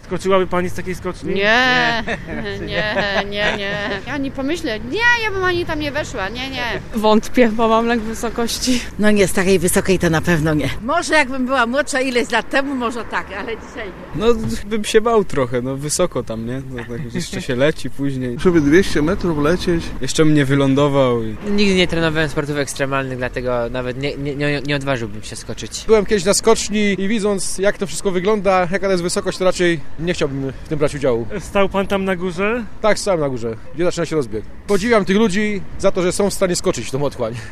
Skoczyłaby pani z takiej skoczni? Nie. Ani pomyślę, ja bym ani tam nie weszła, nie. Wątpię, bo mam lęk wysokości. No nie, z takiej wysokiej to na pewno nie. Może jakbym była młodsza ileś lat temu, może tak, ale dzisiaj nie. No bym się bał trochę, no wysoko tam, nie? No, tak, jeszcze się leci później. Żeby 200 metrów lecieć. Jeszcze mnie wylądował. Nigdy nie trenowałem sportów ekstremalnych, dlatego nawet nie odważyłbym się skoczyć. Byłem kiedyś na skoczni i widząc jak to wszystko wygląda, jaka to jest wysokość, to raczej nie chciałbym w tym brać udziału. Stał pan tam na górze? Tak, stałem na górze, gdzie zaczyna się rozbieg. Podziwiam tych ludzi za to, że są w stanie skoczyć w tą otchłań.